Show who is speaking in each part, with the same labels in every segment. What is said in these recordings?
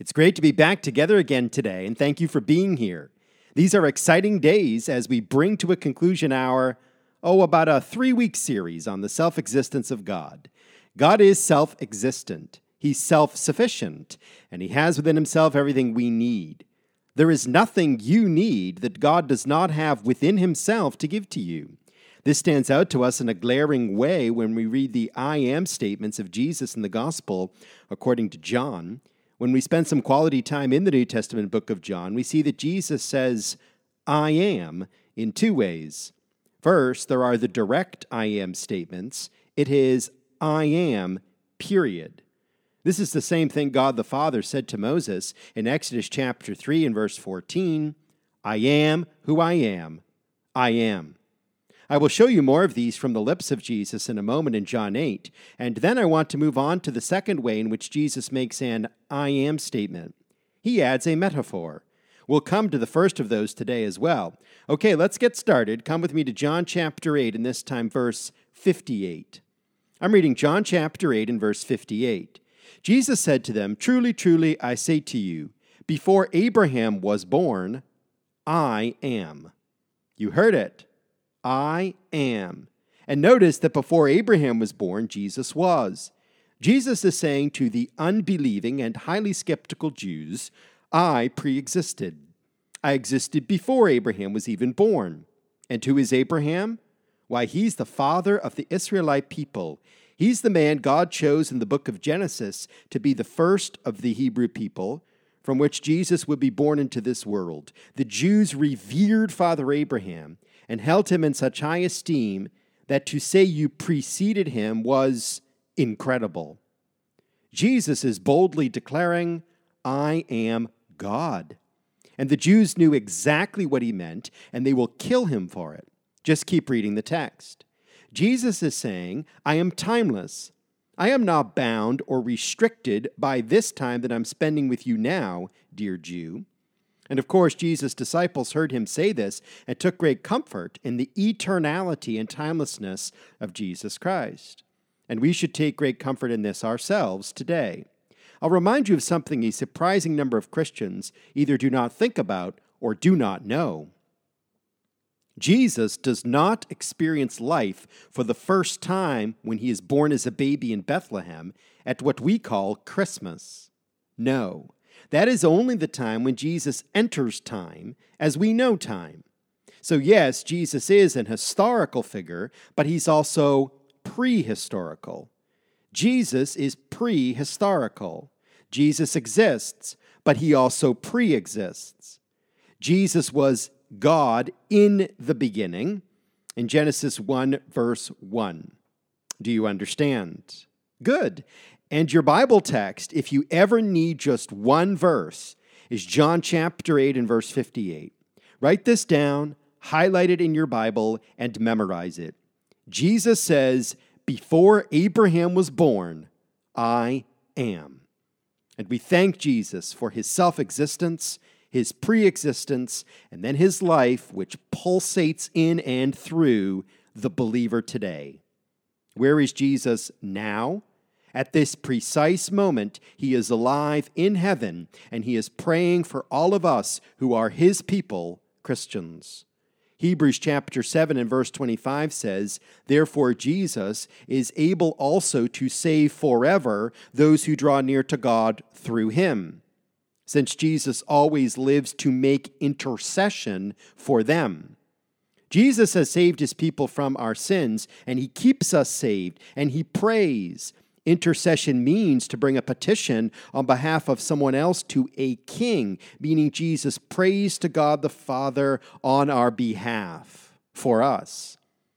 Speaker 1: It's great to be back together again today, and thank you for being here. These are exciting days as we bring to a conclusion our, about a 3-week series on the self-existence of God. God is self-existent. He's self-sufficient, and He has within Himself everything we need. There is nothing you need that God does not have within Himself to give to you. This stands out to us in a glaring way when we read the I am statements of Jesus in the Gospel according to John. When we spend some quality time in the New Testament book of John, we see that Jesus says, I am, in 2 ways. First, there are the direct I am statements. It is, I am, period. This is the same thing God the Father said to Moses in Exodus chapter 3 and verse 14, I am who I am. I am. I will show you more of these from the lips of Jesus in a moment in John 8, and then I want to move on to the second way in which Jesus makes an I am statement. He adds a metaphor. We'll come to the first of those today as well. Okay, let's get started. Come with me to John chapter 8, and this time verse 58. I'm reading John chapter 8 and verse 58. Jesus said to them, Truly, truly, I say to you, before Abraham was born, I am. You heard it. I am. And notice that before Abraham was born, Jesus was. Jesus is saying to the unbelieving and highly skeptical Jews, I pre-existed. I existed before Abraham was even born. And who is Abraham? Why, he's the father of the Israelite people. He's the man God chose in the book of Genesis to be the first of the Hebrew people from which Jesus would be born into this world. The Jews revered Father Abraham and held him in such high esteem that to say you preceded him was incredible. Jesus is boldly declaring, I am God. And the Jews knew exactly what he meant, and they will kill him for it. Just keep reading the text. Jesus is saying, I am timeless. I am not bound or restricted by this time that I'm spending with you now, dear Jew. And of course, Jesus' disciples heard him say this and took great comfort in the eternality and timelessness of Jesus Christ. And we should take great comfort in this ourselves today. I'll remind you of something a surprising number of Christians either do not think about or do not know. Jesus does not experience life for the first time when he is born as a baby in Bethlehem at what we call Christmas. No. That is only the time when Jesus enters time as we know time. So yes, Jesus is an historical figure, but he's also prehistorical. Jesus is prehistorical. Jesus exists, but he also pre-exists. Jesus was God in the beginning in Genesis 1 verse 1. Do you understand? Good. And your Bible text, if you ever need just one verse, is John chapter 8 and verse 58. Write this down, highlight it in your Bible, and memorize it. Jesus says, before Abraham was born, I am. And we thank Jesus for his self-existence, his pre-existence, and then his life, which pulsates in and through the believer today. Where is Jesus now? At this precise moment, he is alive in heaven, and he is praying for all of us who are his people, Christians. Hebrews chapter 7 and verse 25 says, Therefore Jesus is able also to save forever those who draw near to God through him, since Jesus always lives to make intercession for them. Jesus has saved his people from our sins, and he keeps us saved, and he prays. Intercession means to bring a petition on behalf of someone else to a king, meaning Jesus prays to God the Father on our behalf for us.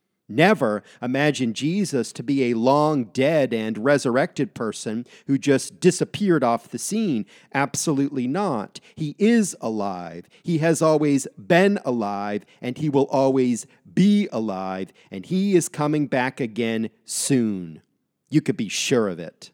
Speaker 1: Never imagine Jesus to be a long dead and resurrected person who just disappeared off the scene. Absolutely not. He is alive. He has always been alive, and he will always be alive, and he is coming back again soon. You could be sure of it.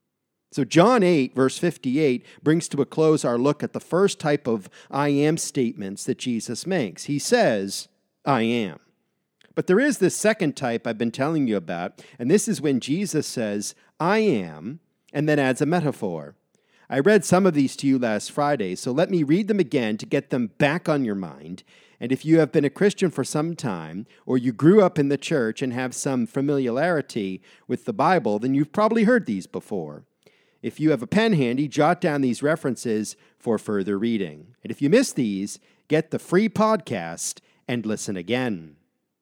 Speaker 1: So John 8, verse 58, brings to a close our look at the first type of I am statements that Jesus makes. He says, I am. But there is this second type I've been telling you about, and this is when Jesus says, I am, and then adds a metaphor. I read some of these to you last Friday, so let me read them again to get them back on your mind. And if you have been a Christian for some time, or you grew up in the church and have some familiarity with the Bible, then you've probably heard these before. If you have a pen handy, jot down these references for further reading. And if you miss these, get the free podcast and listen again.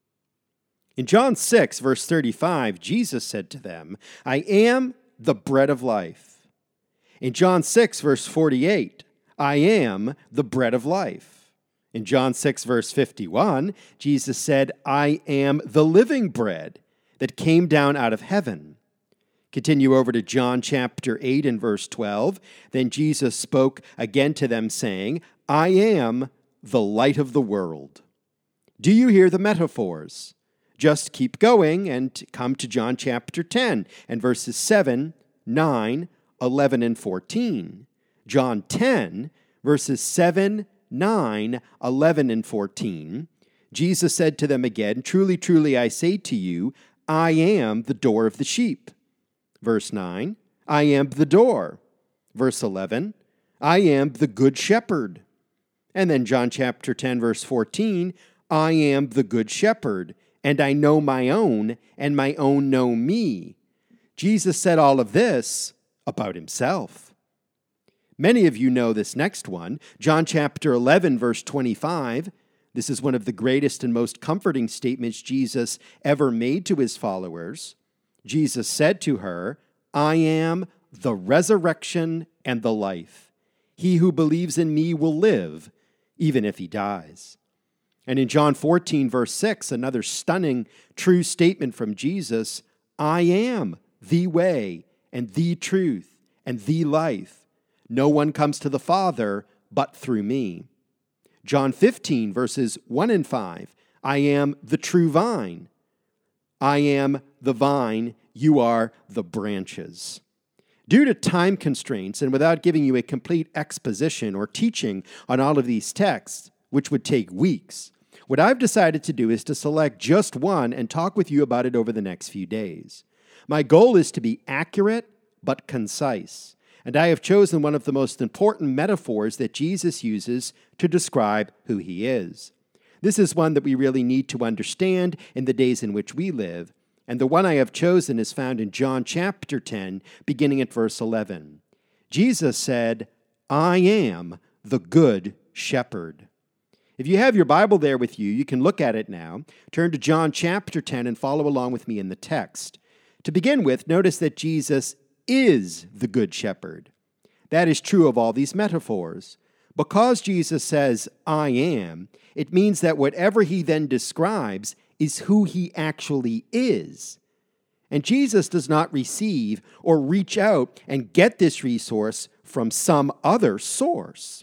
Speaker 1: In John 6, verse 35, Jesus said to them, I am the bread of life. In John 6, verse 48, I am the bread of life. In John 6, verse 51, Jesus said, I am the living bread that came down out of heaven. Continue over to John chapter 8 and verse 12. Then Jesus spoke again to them, saying, I am the light of the world. Do you hear the metaphors? Just keep going and come to John chapter 10 and verses 7, 9, 11, and 14. John 10, verses 7, 9, 11, and 14. Jesus said to them again, Truly, truly, I say to you, I am the door of the sheep. Verse 9, I am the door. Verse 11, I am the good shepherd. And then John chapter 10, verse 14, I am the good shepherd, and I know my own, and my own know me. Jesus said all of this about himself. Many of you know this next one, John chapter 11, verse 25. This is one of the greatest and most comforting statements Jesus ever made to his followers. Jesus said to her, I am the resurrection and the life. He who believes in me will live, even if he dies. And in John 14, verse 6, another stunning, true statement from Jesus, I am the way and the truth and the life. No one comes to the Father but through me. John 15, verses 1 and 5, I am the true vine. I am the vine, you are the branches. Due to time constraints and without giving you a complete exposition or teaching on all of these texts, which would take weeks, what I've decided to do is to select just one and talk with you about it over the next few days. My goal is to be accurate but concise, and I have chosen one of the most important metaphors that Jesus uses to describe who he is. This is one that we really need to understand in the days in which we live, and the one I have chosen is found in John chapter 10, beginning at verse 11. Jesus said, I am the good shepherd. If you have your Bible there with you, you can look at it now. Turn to John chapter 10 and follow along with me in the text. To begin with, notice that Jesus is the good shepherd. That is true of all these metaphors. Because Jesus says, I am, it means that whatever he then describes is who he actually is. And Jesus does not receive or reach out and get this resource from some other source.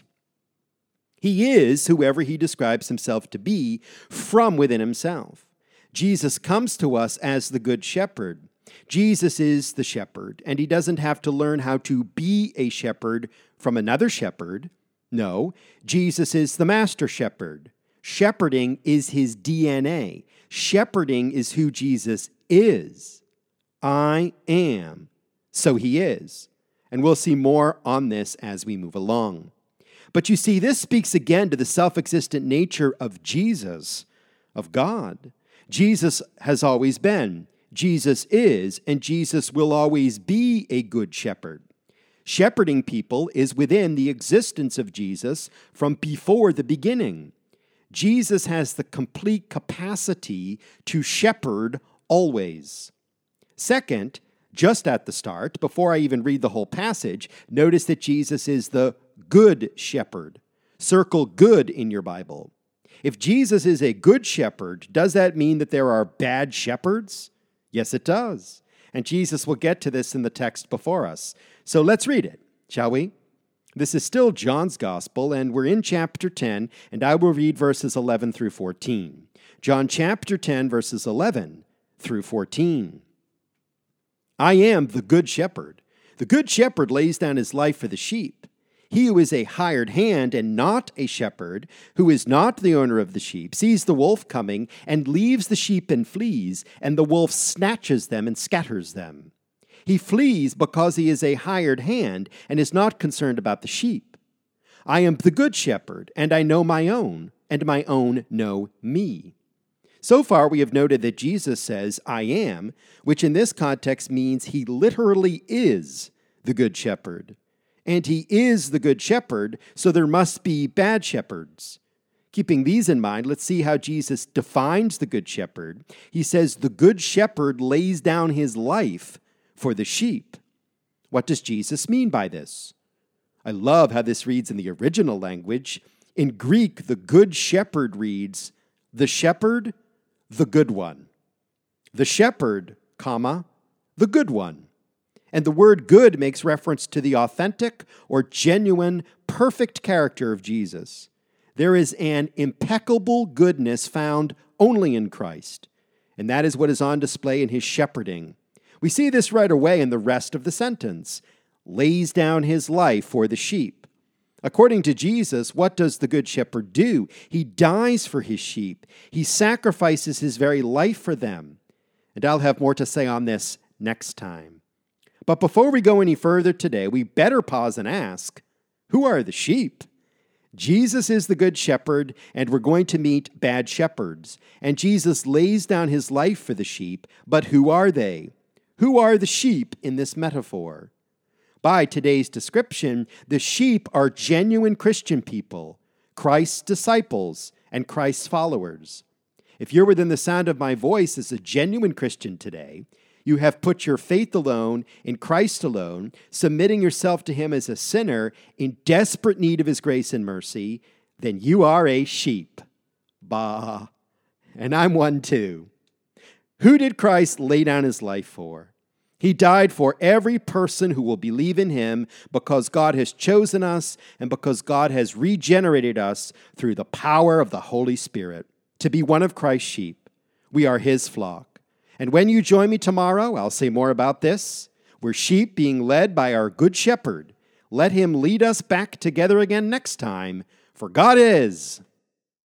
Speaker 1: He is whoever he describes himself to be from within himself. Jesus comes to us as the good shepherd. Jesus is the shepherd, and he doesn't have to learn how to be a shepherd from another shepherd. No, Jesus is the master shepherd. Shepherding is his DNA. Shepherding is who Jesus is. I am. So he is. And we'll see more on this as we move along. But you see, this speaks again to the self-existent nature of Jesus, of God. Jesus has always been, Jesus is, and Jesus will always be a good shepherd. Shepherding people is within the existence of Jesus from before the beginning. Jesus has the complete capacity to shepherd always. Second, just at the start, before I even read the whole passage, notice that Jesus is the good shepherd. Circle good in your Bible. If Jesus is a good shepherd, does that mean that there are bad shepherds? Yes, it does. And Jesus will get to this in the text before us. So let's read it, shall we? This is still John's Gospel, and we're in chapter 10, and I will read verses 11 through 14. John chapter 10, verses 11 through 14. I am the good shepherd. The good shepherd lays down his life for the sheep. He who is a hired hand and not a shepherd, who is not the owner of the sheep, sees the wolf coming and leaves the sheep and flees, and the wolf snatches them and scatters them. He flees because he is a hired hand and is not concerned about the sheep. I am the good shepherd, and I know my own, and my own know me. So far, we have noted that Jesus says, I am, which in this context means he literally is the good shepherd. And he is the good shepherd, so there must be bad shepherds. Keeping these in mind, let's see how Jesus defines the good shepherd. He says, the good shepherd lays down his life for the sheep. What does Jesus mean by this? I love how this reads in the original language. In Greek, the good shepherd reads, the shepherd, the good one. The shepherd, comma, the good one. And the word good makes reference to the authentic or genuine, perfect character of Jesus. There is an impeccable goodness found only in Christ, and that is what is on display in his shepherding. We see this right away in the rest of the sentence. Lays down his life for the sheep. According to Jesus, what does the good shepherd do? He dies for his sheep. He sacrifices his very life for them. And I'll have more to say on this next time. But before we go any further today, we better pause and ask, who are the sheep? Jesus is the good shepherd, and we're going to meet bad shepherds. And Jesus lays down his life for the sheep, but who are they? Who are the sheep in this metaphor? By today's description, the sheep are genuine Christian people, Christ's disciples, and Christ's followers. If you're within the sound of my voice as a genuine Christian today, you have put your faith alone in Christ alone, submitting yourself to him as a sinner in desperate need of his grace and mercy, then you are a sheep. Bah. And I'm one too. Who did Christ lay down his life for? He died for every person who will believe in him because God has chosen us and because God has regenerated us through the power of the Holy Spirit to be one of Christ's sheep. We are his flock. And when you join me tomorrow, I'll say more about this. We're sheep being led by our good shepherd. Let him lead us back together again next time, for God is